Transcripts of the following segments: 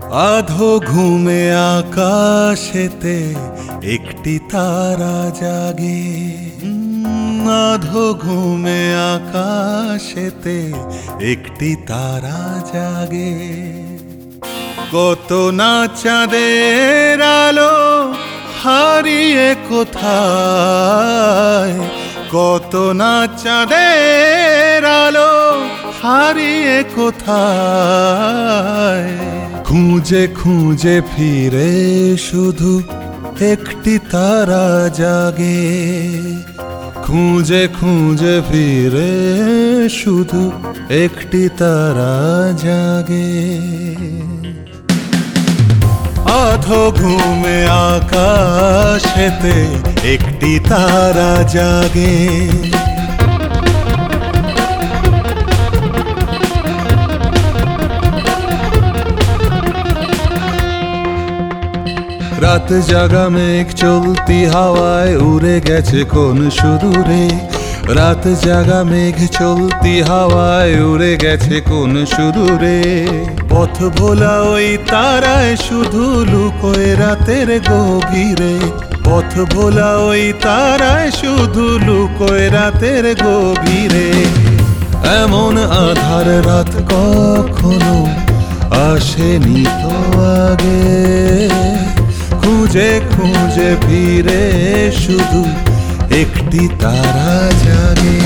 আধো ঘুমে আকাশেতে একটি তারা জাগে। আধো ঘুমে আকাশেতে একটি তারা জাগে। কত না চাঁদের আলো হারিয়ে কোথায়, কত না চাঁদের আলো হারিয়ে কোথায়। খুঁজে খুঁজে ফিরে শুধু একটি তারা জাগে। খুঁজে খুঁজে ফিরে শুধু একটি তারা জাগে। আধো ঘুমে আকাশেতে একটি তারা জাগে। রাত জাগা মেঘ চলতি হাওয়ায় উড়ে গেছে কোন সুদূরে। রাত জাগা মেঘ চলতি হাওয়ায় উড়ে গেছে কোন সুদূরে। পথ ভোলা ওই তারায় শুধু লুকোয় রাতের গভীরে। পথ ভোলা ওই তারায় শুধু লুকোয় রাতের গভীরে। এমন আধার রাত কখনো আসেনি তো আগে। খুঁজে খুঁজে ফিরে শুধু একটি তারা জাগে।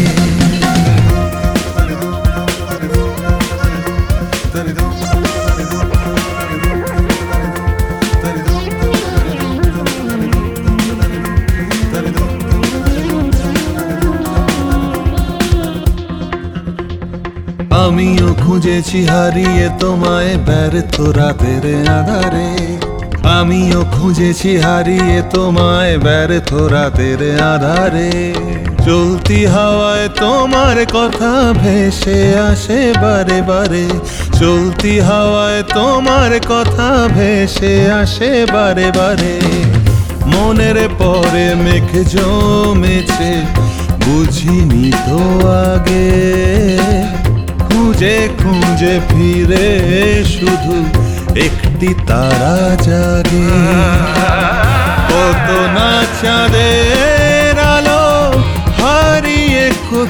আমিও খুঁজেছি হারিয়ে তোমায় ব্যর্থ রাতের আধারে। আমিও খুঁজেছি হারিয়ে তোমায় ব্যর্থ রাতের আধারে। চলতি হাওয়ায় তোমার কথা ভেসে আসে বারে বারে। চলতি হাওয়ায় তোমার কথা ভেসে আসে বারে বারে। মনের পরে মেঘ জমেছে বুঝিনি তো আগে। খুঁজে খুঁজে ফিরে শুধু একটি তারা জাগে। কত না চাঁদের আলো হারিয়ে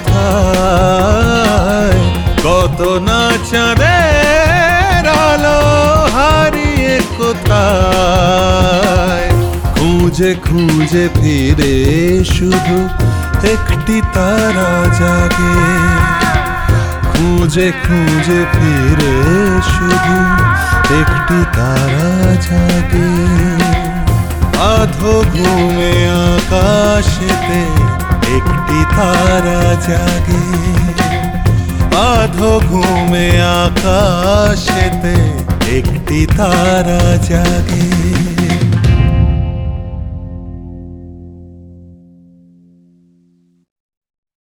কোথায়, কত না চাঁদের আলো হারিয়ে কোথায়। খুঁজে খুঁজে ফিরে শুধু একটি তারা জাগে। খুঁজে খুঁজে ফিরে শুধু একটি তারা জাগে। আধো ঘুমে আকাশেতে একটি তারা জাগে। আধো ঘুমে আকাশেতে একটি তারা জাগে।